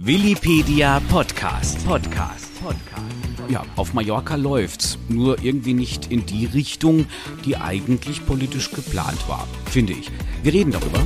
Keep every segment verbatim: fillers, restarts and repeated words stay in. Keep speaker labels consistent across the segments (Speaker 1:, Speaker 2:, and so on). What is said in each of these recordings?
Speaker 1: Willipedia Podcast. Podcast. Podcast. Ja, auf Mallorca läuft's, nur irgendwie nicht in die Richtung, die eigentlich politisch geplant war, finde ich. Wir reden darüber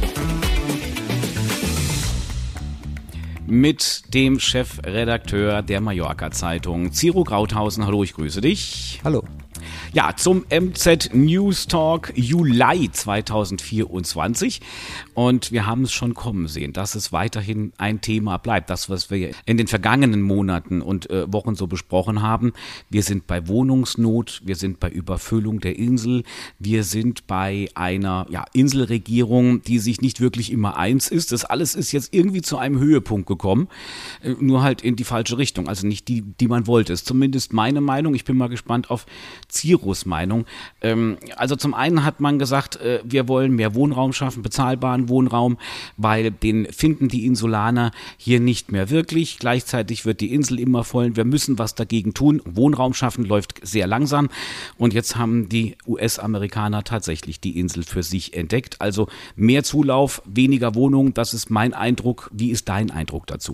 Speaker 1: mit dem Chefredakteur der Mallorca-Zeitung, Ciro Krauthausen. Hallo, ich grüße dich.
Speaker 2: Hallo.
Speaker 1: Ja, zum M Z News Talk Juli zweitausendvierundzwanzig. Und wir haben es schon kommen sehen, dass es weiterhin ein Thema bleibt. Das, was wir in den vergangenen Monaten und äh, Wochen so besprochen haben. Wir sind bei Wohnungsnot, wir sind bei Überfüllung der Insel, wir sind bei einer ja, Inselregierung, die sich nicht wirklich immer eins ist. Das alles ist jetzt irgendwie zu einem Höhepunkt gekommen, äh, nur halt in die falsche Richtung. Also nicht die, die man wollte. Ist zumindest meine Meinung. Ich bin mal gespannt auf Ciros Meinung. Ähm, also zum einen hat man gesagt, äh, wir wollen mehr Wohnraum schaffen, bezahlbaren Wohnraum, weil den finden die Insulaner hier nicht mehr wirklich. Gleichzeitig wird die Insel immer voll. Wir müssen was dagegen tun. Wohnraum schaffen läuft sehr langsam. Und jetzt haben die U S-Amerikaner tatsächlich die Insel für sich entdeckt. Also mehr Zulauf, weniger Wohnungen. Das ist mein Eindruck. Wie ist dein Eindruck dazu?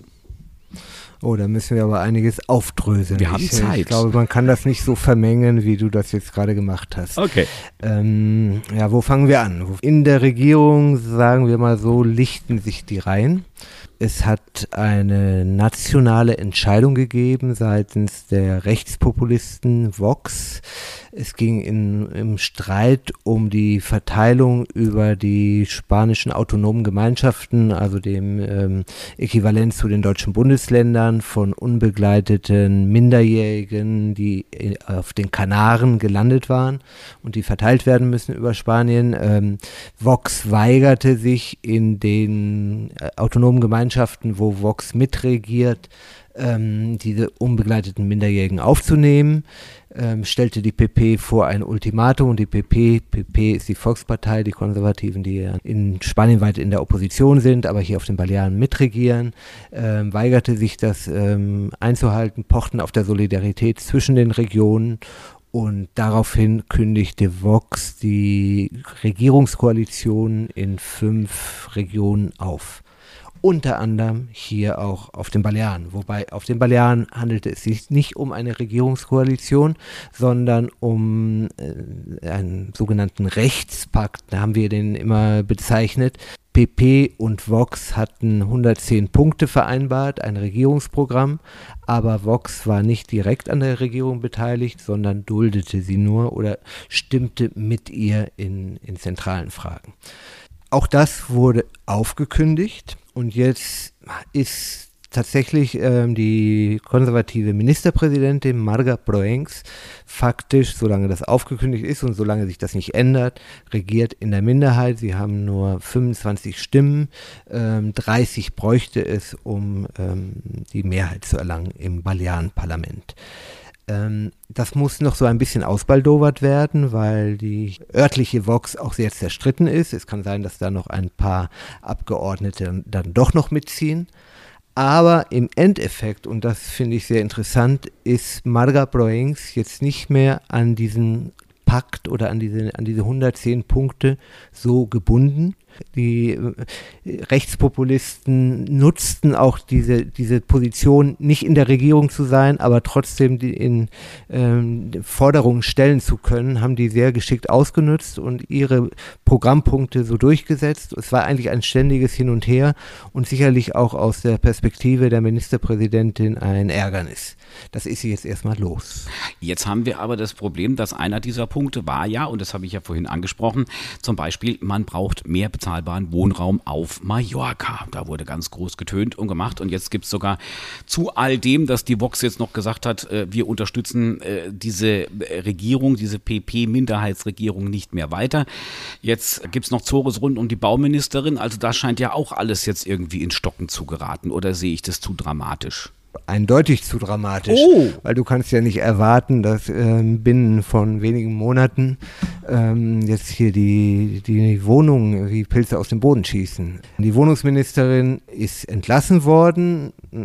Speaker 2: Oh, da müssen wir aber einiges aufdröseln.
Speaker 1: Wir haben
Speaker 2: ich,
Speaker 1: Zeit.
Speaker 2: Ich glaube, man kann das nicht so vermengen, wie du das jetzt gerade gemacht hast.
Speaker 1: Okay.
Speaker 2: Ähm, ja, wo fangen wir an? In der Regierung, sagen wir mal so, lichten sich die Reihen. Es hat eine nationale Entscheidung gegeben seitens der Rechtspopulisten Vox. Es ging in, im Streit um die Verteilung über die spanischen autonomen Gemeinschaften, also dem ähm, Äquivalent zu den deutschen Bundesländern, von unbegleiteten Minderjährigen, die auf den Kanaren gelandet waren und die verteilt werden müssen über Spanien. Ähm, Vox weigerte sich in den äh, autonomen Gemeinschaften, wo Vox mitregiert, ähm, diese unbegleiteten Minderjährigen aufzunehmen. Ähm, stellte die P P vor ein Ultimatum und die P P, P P ist die Volkspartei, die Konservativen, die ja in Spanien weit in der Opposition sind, aber hier auf den Balearen mitregieren, ähm, weigerte sich das ähm, einzuhalten, pochten auf der Solidarität zwischen den Regionen und daraufhin kündigte Vox die Regierungskoalition in fünf Regionen auf. Unter anderem hier auch auf den Balearen. Wobei auf den Balearen handelte es sich nicht um eine Regierungskoalition, sondern um äh, einen sogenannten Rechtspakt, da haben wir den immer bezeichnet. P P und Vox hatten hundertzehn Punkte vereinbart, ein Regierungsprogramm, aber Vox war nicht direkt an der Regierung beteiligt, sondern duldete sie nur oder stimmte mit ihr in, in zentralen Fragen. Auch das wurde aufgekündigt. Und jetzt ist tatsächlich ähm, die konservative Ministerpräsidentin Marga Proencs faktisch, solange das aufgekündigt ist und solange sich das nicht ändert, regiert in der Minderheit. Sie haben nur fünfundzwanzig Stimmen, ähm, dreißig bräuchte es, um ähm, die Mehrheit zu erlangen im Balearenparlament. Ähm, das muss noch so ein bisschen ausbaldowert werden, weil die örtliche Vox auch sehr zerstritten ist. Es kann sein, dass da noch ein paar Abgeordnete dann doch noch mitziehen. Aber im Endeffekt, und das finde ich sehr interessant, ist Marga Proencs jetzt nicht mehr an diesen Pakt oder an diese, an diese hundertzehn Punkte so gebunden. Die äh, Rechtspopulisten nutzten auch diese, diese Position, nicht in der Regierung zu sein, aber trotzdem die in ähm, Forderungen stellen zu können, haben die sehr geschickt ausgenutzt und ihre Programmpunkte so durchgesetzt. Es war eigentlich ein ständiges Hin und Her und sicherlich auch aus der Perspektive der Ministerpräsidentin ein Ärgernis. Das ist sie jetzt erstmal los.
Speaker 1: Jetzt haben wir aber das Problem, dass einer dieser Punkte war ja, und das habe ich ja vorhin angesprochen, zum Beispiel, man braucht mehr bezahlbaren Wohnraum auf Mallorca. Da wurde ganz groß getönt und gemacht und jetzt gibt es sogar zu all dem, dass die Vox jetzt noch gesagt hat, äh, wir unterstützen äh, diese Regierung, diese P P-Minderheitsregierung nicht mehr weiter. Jetzt gibt es noch Zores rund um die Bauministerin, also da scheint ja auch alles jetzt irgendwie in Stocken zu geraten, oder sehe ich das zu dramatisch?
Speaker 2: Eindeutig zu dramatisch,
Speaker 1: oh.
Speaker 2: weil du kannst ja nicht erwarten, dass ähm, binnen von wenigen Monaten ähm, jetzt hier die, die Wohnungen wie Pilze aus dem Boden schießen. Die Wohnungsministerin ist entlassen worden,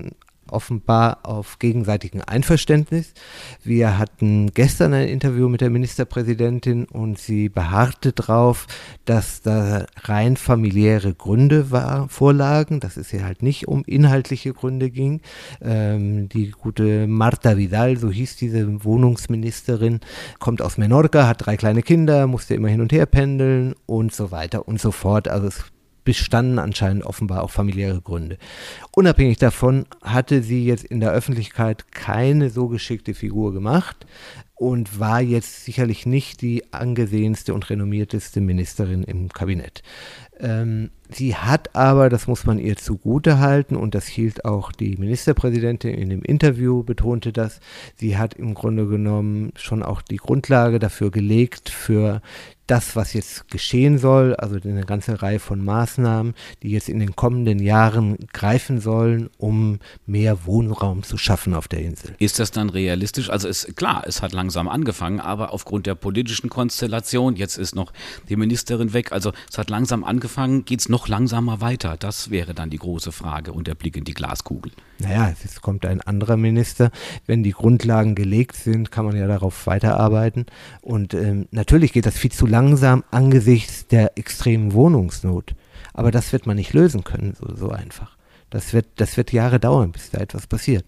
Speaker 2: offenbar auf gegenseitigem Einverständnis. Wir hatten gestern ein Interview mit der Ministerpräsidentin und sie beharrte darauf, dass da rein familiäre Gründe war, vorlagen, dass es hier halt nicht um inhaltliche Gründe ging. Ähm, die gute Marta Vidal, so hieß diese Wohnungsministerin, kommt aus Menorca, hat drei kleine Kinder, musste immer hin und her pendeln und so weiter und so fort. Also es bestanden anscheinend offenbar auch familiäre Gründe. Unabhängig davon hatte sie jetzt in der Öffentlichkeit keine so geschickte Figur gemacht und war jetzt sicherlich nicht die angesehenste und renommierteste Ministerin im Kabinett. Ähm, sie hat aber, das muss man ihr zugute halten, und das hielt auch die Ministerpräsidentin in dem Interview, betonte das, sie hat im Grunde genommen schon auch die Grundlage dafür gelegt, für das, was jetzt geschehen soll, also eine ganze Reihe von Maßnahmen, die jetzt in den kommenden Jahren greifen sollen, um mehr Wohnraum zu schaffen auf der Insel.
Speaker 1: Ist das dann realistisch? Also ist klar, es hat langsam angefangen, aber aufgrund der politischen Konstellation, jetzt ist noch die Ministerin weg, also es hat langsam angefangen, geht es noch langsamer weiter? Das wäre dann die große Frage und der Blick in die Glaskugel.
Speaker 2: Naja, jetzt kommt ein anderer Minister. Wenn die Grundlagen gelegt sind, kann man ja darauf weiterarbeiten. Und ähm, natürlich geht das viel zu langsam angesichts der extremen Wohnungsnot. Aber das wird man nicht lösen können, so, so einfach. Das wird, das wird Jahre dauern, bis da etwas passiert.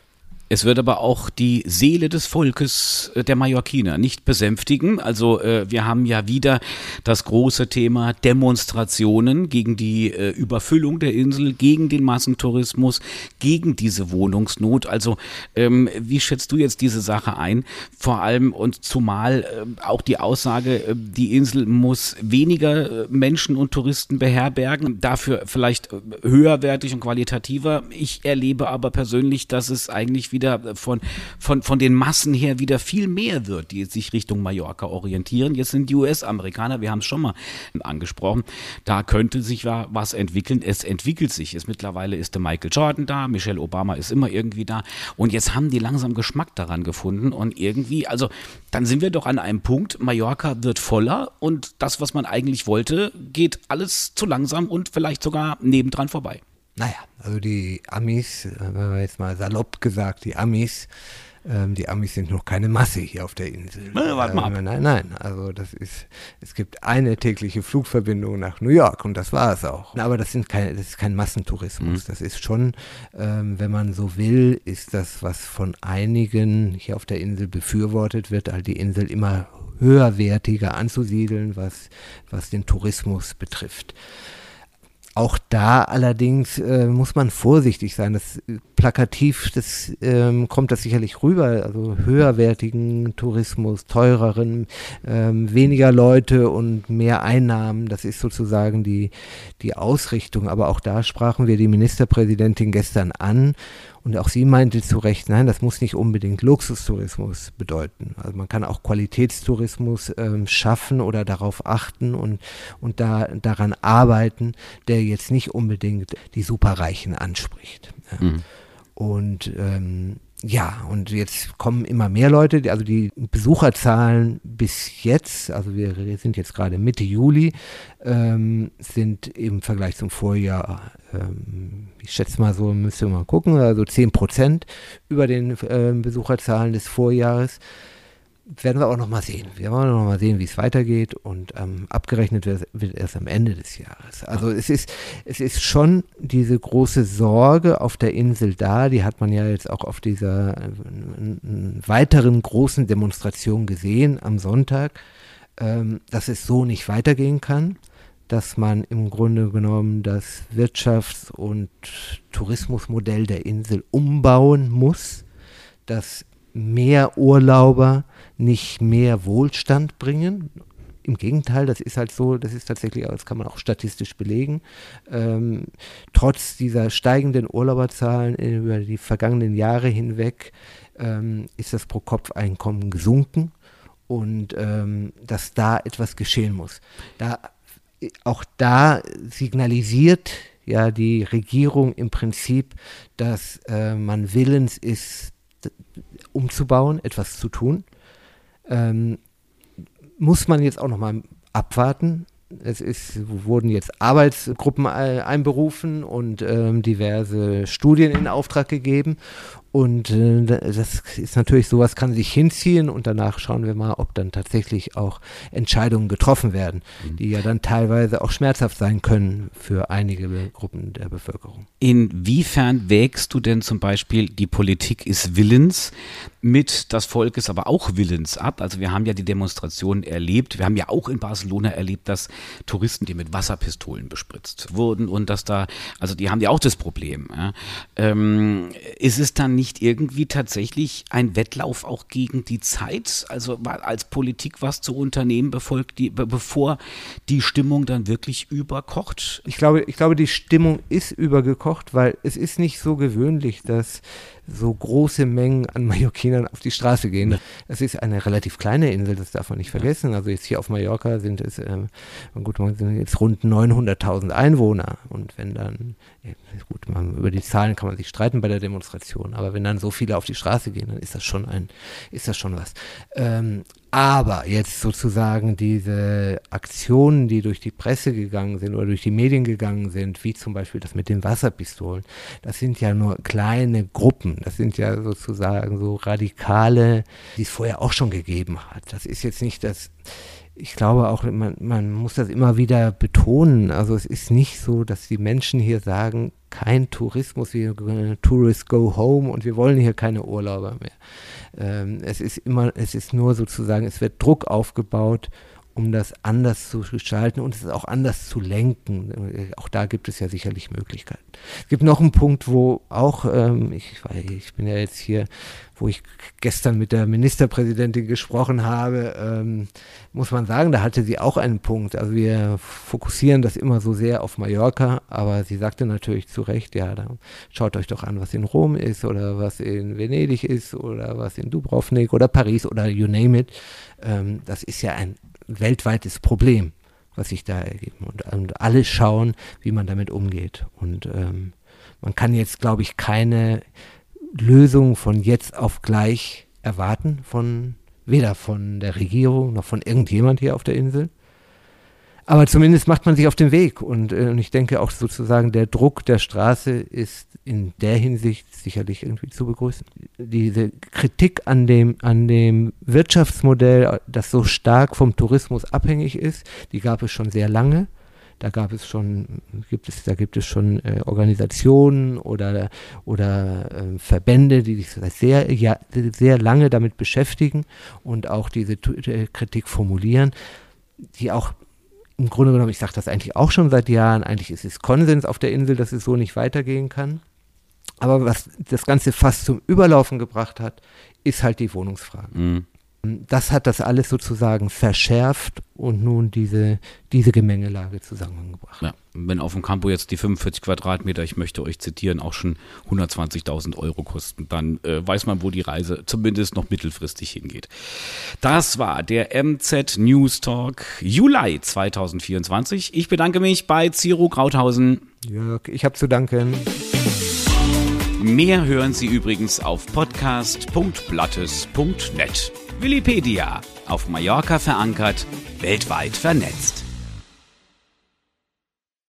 Speaker 1: Es wird aber auch die Seele des Volkes der Mallorquiner nicht besänftigen. Also äh, wir haben ja wieder das große Thema Demonstrationen gegen die äh, Überfüllung der Insel, gegen den Massentourismus, gegen diese Wohnungsnot. Also ähm, wie schätzt du jetzt diese Sache ein? Vor allem und zumal äh, auch die Aussage, äh, die Insel muss weniger äh, Menschen und Touristen beherbergen, dafür vielleicht äh, höherwertig und qualitativer. Ich erlebe aber persönlich, dass es eigentlich wieder wieder von, von, von den Massen her wieder viel mehr wird, die sich Richtung Mallorca orientieren. Jetzt sind die U S-Amerikaner, wir haben es schon mal angesprochen, da könnte sich ja was entwickeln. Es entwickelt sich. Es mittlerweile ist der Michael Jordan da, Michelle Obama ist immer irgendwie da und jetzt haben die langsam Geschmack daran gefunden und irgendwie, also dann sind wir doch an einem Punkt, Mallorca wird voller und das, was man eigentlich wollte, geht alles zu langsam und vielleicht sogar nebendran vorbei.
Speaker 2: Naja, also die Amis, wenn wir jetzt mal salopp gesagt, die Amis, ähm, die Amis sind noch keine Masse hier auf der Insel.
Speaker 1: Na, warte mal ab.
Speaker 2: Ähm, nein, nein, also das ist, es gibt eine tägliche Flugverbindung nach New York und das war es auch. Aber das sind keine, das ist kein Massentourismus. Mhm. Das ist schon, ähm, wenn man so will, ist das, was von einigen hier auf der Insel befürwortet wird, halt die Insel immer höherwertiger anzusiedeln, was, was den Tourismus betrifft. Auch da allerdings äh, muss man vorsichtig sein. Das plakativ, das ähm, kommt das sicherlich rüber. Also höherwertigen Tourismus, teureren, ähm, weniger Leute und mehr Einnahmen. Das ist sozusagen die, die Ausrichtung. Aber auch da sprachen wir die Ministerpräsidentin gestern an. Und auch sie meinte zu Recht, nein, das muss nicht unbedingt Luxustourismus bedeuten. Also man kann auch Qualitätstourismus ähm, schaffen oder darauf achten und, und da, daran arbeiten, der jetzt nicht unbedingt die Superreichen anspricht. Ja. Mhm. Und ähm, ja, und jetzt kommen immer mehr Leute, also die Besucherzahlen bis jetzt, also wir sind jetzt gerade Mitte Juli, ähm, sind im Vergleich zum Vorjahr, ähm, ich schätze mal so, müsst ihr mal gucken, also zehn Prozent über den äh, Besucherzahlen des Vorjahres. Werden wir auch noch mal sehen. Wir wollen noch mal sehen, wie es weitergeht und ähm, abgerechnet wird, wird erst am Ende des Jahres. Also es ist, es ist schon diese große Sorge auf der Insel da, die hat man ja jetzt auch auf dieser äh, weiteren großen Demonstration gesehen am Sonntag, ähm, dass es so nicht weitergehen kann, dass man im Grunde genommen das Wirtschafts- und Tourismusmodell der Insel umbauen muss, dass mehr Urlauber nicht mehr Wohlstand bringen. Im Gegenteil, das ist halt so, das ist tatsächlich, das kann man auch statistisch belegen. Ähm, trotz dieser steigenden Urlauberzahlen über die vergangenen Jahre hinweg ähm, ist das Pro-Kopf-Einkommen gesunken und ähm, dass da etwas geschehen muss. Da, auch da signalisiert ja die Regierung im Prinzip, dass äh, man willens ist, umzubauen, etwas zu tun. Ähm, muss man jetzt auch nochmal abwarten, Es ist, wurden jetzt Arbeitsgruppen einberufen und ähm, diverse Studien in Auftrag gegeben. Und äh, das ist natürlich, sowas kann sich hinziehen und danach schauen wir mal, ob dann tatsächlich auch Entscheidungen getroffen werden, die ja dann teilweise auch schmerzhaft sein können für einige Gruppen der Bevölkerung.
Speaker 1: Inwiefern wägst du denn zum Beispiel, die Politik ist willens, mit das Volk ist aber auch willens ab? Also wir haben ja die Demonstrationen erlebt, wir haben ja auch in Barcelona erlebt, dass Touristen, die mit Wasserpistolen bespritzt wurden und dass da, also die haben ja auch das Problem. Ja. Ähm, ist es dann nicht irgendwie tatsächlich ein Wettlauf auch gegen die Zeit, also als Politik was zu unternehmen, bevor die, bevor die Stimmung dann wirklich überkocht?
Speaker 2: Ich glaube, ich glaube, die Stimmung ist übergekocht, weil es ist nicht so gewöhnlich, dass so große Mengen an Mallorquinern auf die Straße gehen. Es ist eine relativ kleine Insel, das darf man nicht vergessen. Also jetzt hier auf Mallorca sind es, ähm, gut, man sind jetzt rund neunhunderttausend Einwohner. Und wenn dann, ja, gut, man, über die Zahlen kann man sich streiten bei der Demonstration, aber wenn dann so viele auf die Straße gehen, dann ist das schon ein, ist das schon was. Ähm, aber jetzt sozusagen diese Aktionen, die durch die Presse gegangen sind oder durch die Medien gegangen sind, wie zum Beispiel das mit den Wasserpistolen, das sind ja nur kleine Gruppen. Das sind ja sozusagen so Radikale, die es vorher auch schon gegeben hat. Das ist jetzt nicht das, ich glaube auch, man, man muss das immer wieder betonen. Also es ist nicht so, dass die Menschen hier sagen, kein Tourismus, wir Tourists go home und wir wollen hier keine Urlauber mehr. Ähm, es ist immer, es ist nur sozusagen, es wird Druck aufgebaut, um das anders zu gestalten und es auch anders zu lenken. Auch da gibt es ja sicherlich Möglichkeiten. Es gibt noch einen Punkt, wo auch, ähm, ich, ich bin ja jetzt hier, wo ich gestern mit der Ministerpräsidentin gesprochen habe, ähm, muss man sagen, da hatte sie auch einen Punkt. Also wir fokussieren das immer so sehr auf Mallorca, aber sie sagte natürlich zu Recht, ja, dann schaut euch doch an, was in Rom ist oder was in Venedig ist oder was in Dubrovnik oder Paris oder you name it. Ähm, das ist ja ein weltweites Problem, was sich da ergibt. Und, und alle schauen, wie man damit umgeht. Und ähm, man kann jetzt, glaube ich, keine Lösung von jetzt auf gleich erwarten, von weder von der Regierung noch von irgendjemand hier auf der Insel. Aber zumindest macht man sich auf den Weg und, äh, und ich denke auch sozusagen der Druck der Straße ist in der Hinsicht sicherlich irgendwie zu begrüßen. Diese Kritik an dem, an dem Wirtschaftsmodell, das so stark vom Tourismus abhängig ist, die gab es schon sehr lange. Da gab es schon, gibt es, da gibt es schon äh, Organisationen oder, oder äh, Verbände, die sich sehr, ja, sehr lange damit beschäftigen und auch diese äh, Kritik formulieren, die auch im Grunde genommen, ich sage das eigentlich auch schon seit Jahren, eigentlich ist es Konsens auf der Insel, dass es so nicht weitergehen kann. Aber was das Ganze fast zum Überlaufen gebracht hat, ist halt die Wohnungsfrage. Mhm. Das hat das alles sozusagen verschärft und nun diese, diese Gemengelage zusammengebracht.
Speaker 1: Ja, wenn auf dem Campo jetzt die fünfundvierzig Quadratmeter, ich möchte euch zitieren, auch schon hundertzwanzigtausend Euro kosten, dann äh, weiß man, wo die Reise zumindest noch mittelfristig hingeht. Das war der M Z News Talk Juli zwanzig vierundzwanzig. Ich bedanke mich bei Ciro Krauthausen.
Speaker 2: Jörg, ich habe zu danken.
Speaker 1: Mehr hören Sie übrigens auf podcast punkt blattes punkt net. Willipedia, auf Mallorca verankert, weltweit vernetzt.